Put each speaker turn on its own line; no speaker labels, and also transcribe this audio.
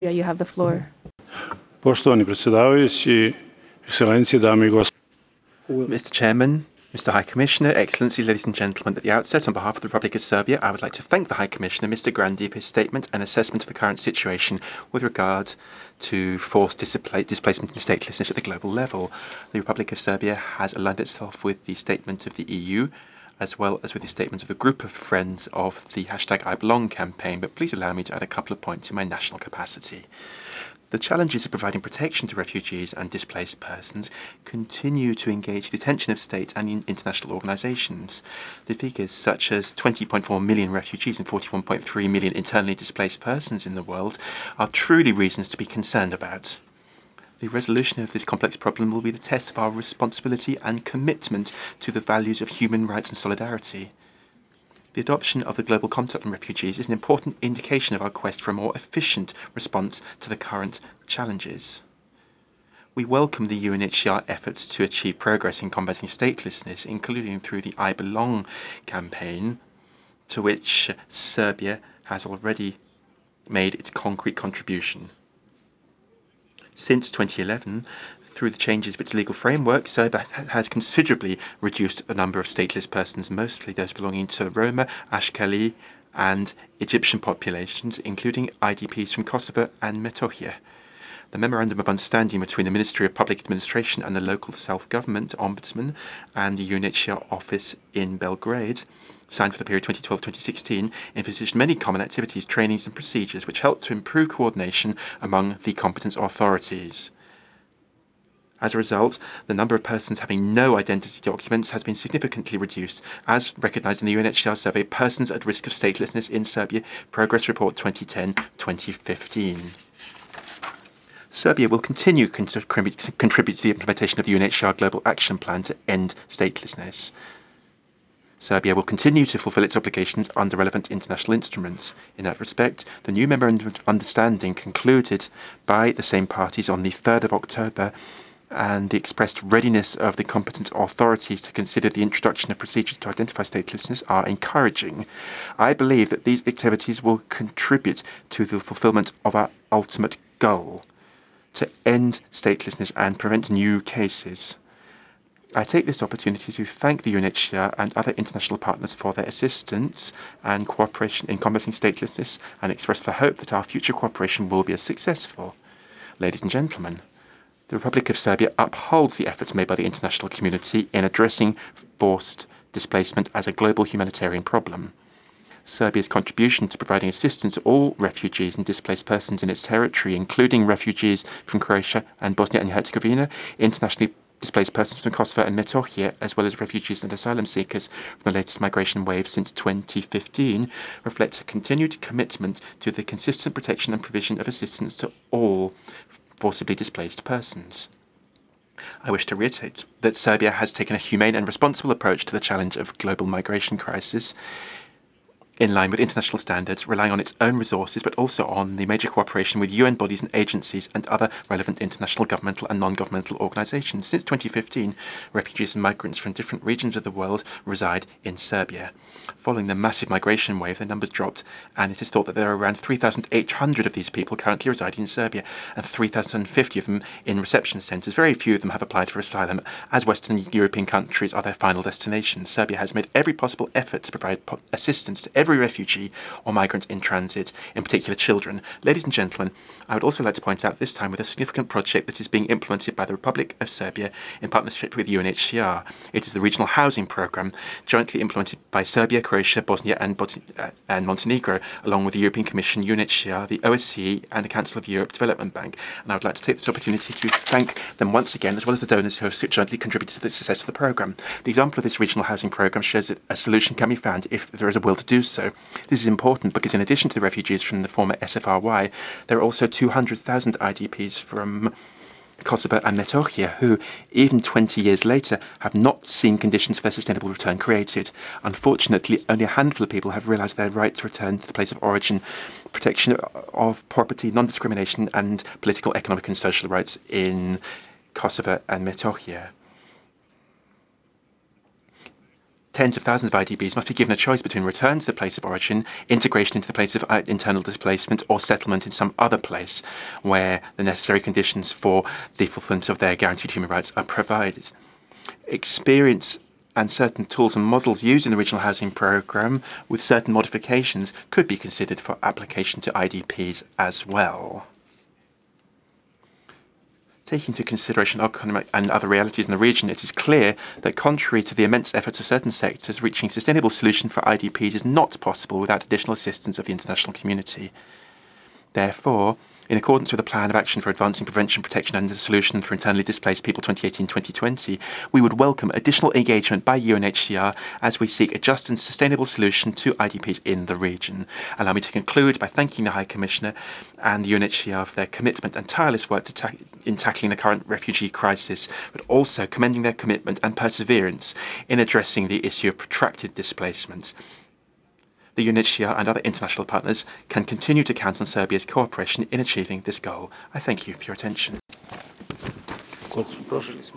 Yeah, you have the floor.
Poštovani predsjedavajući, ekscelencije, dame i gospodo.
Mr. Chairman, Mr. High Commissioner, Excellencies, ladies and gentlemen, at the outset, on behalf of the Republic of Serbia, I would like to thank the High Commissioner, Mr. Grandi, for his statement and assessment of the current situation with regard to forced displacement and statelessness at the global level. The Republic of Serbia has aligned itself with the statement of the EU, as well as with the statement of a group of friends of the #IBelong campaign, but please allow me to add a couple of points in my national capacity. The challenges of providing protection to refugees and displaced persons continue to engage the attention of states and international organisations. The figures such as 20.4 million refugees and 41.3 million internally displaced persons in the world are truly reasons to be concerned about. The resolution of this complex problem will be the test of our responsibility and commitment to the values of human rights and solidarity. The adoption of the Global Compact on Refugees is an important indication of our quest for a more efficient response to the current challenges. We welcome the UNHCR efforts to achieve progress in combating statelessness, including through the I Belong campaign, to which Serbia has already made its concrete contribution. Since 2011, through the changes of its legal framework, Serbia has considerably reduced the number of stateless persons, mostly those belonging to Roma, Ashkali and Egyptian populations, including IDPs from Kosovo and Metohija. The Memorandum of Understanding between the Ministry of Public Administration and the local self-government ombudsman and the UNHCR office in Belgrade, signed for the period 2012-2016, envisaged many common activities, trainings and procedures which helped to improve coordination among the competent authorities. As a result, the number of persons having no identity documents has been significantly reduced, as recognised in the UNHCR survey Persons at Risk of Statelessness in Serbia Progress Report 2010-2015. Serbia will continue to contribute to the implementation of the UNHCR Global Action Plan to end statelessness. Serbia will continue to fulfil its obligations under relevant international instruments. In that respect, the new Memorandum of Understanding concluded by the same parties on the 3rd of October and the expressed readiness of the competent authorities to consider the introduction of procedures to identify statelessness are encouraging. I believe that these activities will contribute to the fulfilment of our ultimate goal, to end statelessness and prevent new cases. I take this opportunity to thank the UNHCR and other international partners for their assistance and cooperation in combating statelessness and express the hope that our future cooperation will be as successful. Ladies and gentlemen, the Republic of Serbia upholds the efforts made by the international community in addressing forced displacement as a global humanitarian problem. Serbia's contribution to providing assistance to all refugees and displaced persons in its territory, including refugees from Croatia and Bosnia and Herzegovina, internationally displaced persons from Kosovo and Metohija, as well as refugees and asylum seekers from the latest migration wave since 2015, reflects a continued commitment to the consistent protection and provision of assistance to all forcibly displaced persons. I wish to reiterate that Serbia has taken a humane and responsible approach to the challenge of global migration crisis, in line with international standards, relying on its own resources, but also on the major cooperation with UN bodies and agencies and other relevant international governmental and non-governmental organisations. Since 2015, refugees and migrants from different regions of the world reside in Serbia. Following the massive migration wave, the numbers dropped, and it is thought that there are around 3,800 of these people currently residing in Serbia, and 3,050 of them in reception centres. Very few of them have applied for asylum, as Western European countries are their final destinations. Serbia has made every possible effort to provide assistance to every refugee or migrant in transit, in particular children. Ladies and gentlemen, I would also like to point out this time with a significant project that is being implemented by the Republic of Serbia in partnership with UNHCR. It is the Regional Housing Programme, jointly implemented by Serbia, Croatia, Bosnia and Montenegro, along with the European Commission, UNHCR, the OSCE and the Council of Europe Development Bank. And I would like to take this opportunity to thank them once again, as well as the donors who have jointly contributed to the success of the programme. The example of this regional housing programme shows that a solution can be found if there is a will to do so. This is important because in addition to the refugees from the former SFRY, there are also 200,000 IDPs from Kosovo and Metohija who, even 20 years later, have not seen conditions for their sustainable return created. Unfortunately, only a handful of people have realised their right to return to the place of origin, protection of property, non-discrimination and political, economic and social rights in Kosovo and Metohija. Tens of thousands of IDPs must be given a choice between return to the place of origin, integration into the place of internal displacement, or settlement in some other place where the necessary conditions for the fulfillment of their guaranteed human rights are provided. Experience and certain tools and models used in the Regional Housing Programme, with certain modifications, could be considered for application to IDPs as well. Taking into consideration economic and other realities in the region, it is clear that contrary to the immense efforts of certain sectors, reaching a sustainable solution for IDPs is not possible without additional assistance of the international community. Therefore, in accordance with the Plan of Action for Advancing Prevention, Protection and the Solution for Internally Displaced People 2018-2020, we would welcome additional engagement by UNHCR as we seek a just and sustainable solution to IDPs in the region. Allow me to conclude by thanking the High Commissioner and the UNHCR for their commitment and tireless work in tackling the current refugee crisis, but also commending their commitment and perseverance in addressing the issue of protracted displacement. The UNHCR and other international partners can continue to count on Serbia's cooperation in achieving this goal. I thank you for your attention.